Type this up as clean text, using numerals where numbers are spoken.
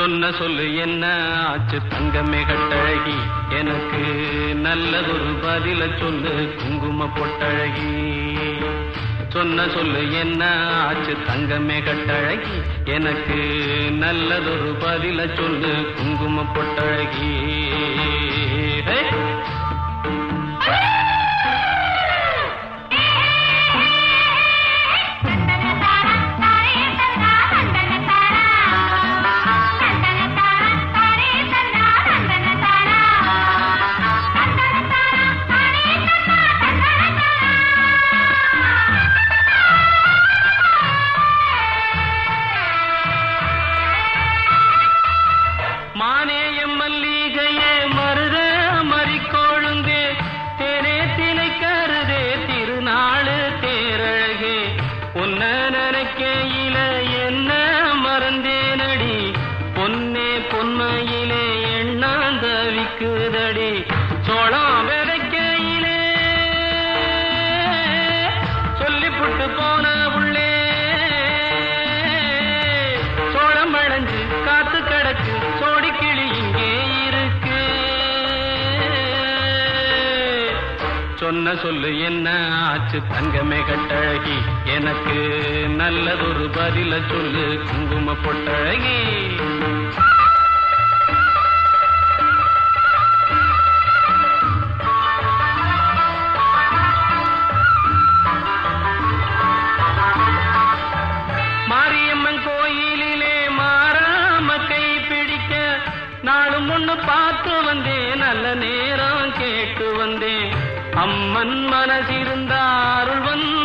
சொன்ன சொல்லு என்ன ஆச்சு தங்கமே கட்டழகி, எனக்கு நல்லதொரு பதில சொல்லு குங்கும பொட்டழகி. சொன்ன சொல்லு என்ன ஆச்சு தங்கமே கட்டழகி, எனக்கு நல்லதொரு பதில சொல்லு குங்கும பொட்டழகி. மானேயம் மல்லிகையே மருத மறிக்கொழுந்தே தேனே தினை கருதே திருநாளு தேரழகே, உன்ன நினைக்கையில என்ன மறந்தேனடி, பொன்னே பொன்மையிலே எண்ணாந்தவிக்குதடி. சோளம் விதைக்கையிலே சொல்லிப்புட்டு போன உள்ளே சோளம் வளைஞ்சு காத்து கிடக்கு சோடிக்கிளி இங்கே இருக்கு. சொன்ன சொல்லு என்ன ஆச்சு தங்கமே கட்டழகி, எனக்கு நல்லதொரு பதில சொல்லு குங்கும பொட்டழகி. மாரியம்மன் கோயிலிலே மாறாம கை பிடிக்க நாளும் ஒண்ணு பார்த்து வந்தேன், நல்ல நேரம் கேட்டு வந்தேன். அம்மன் மனசிருந்த அருள் வந்து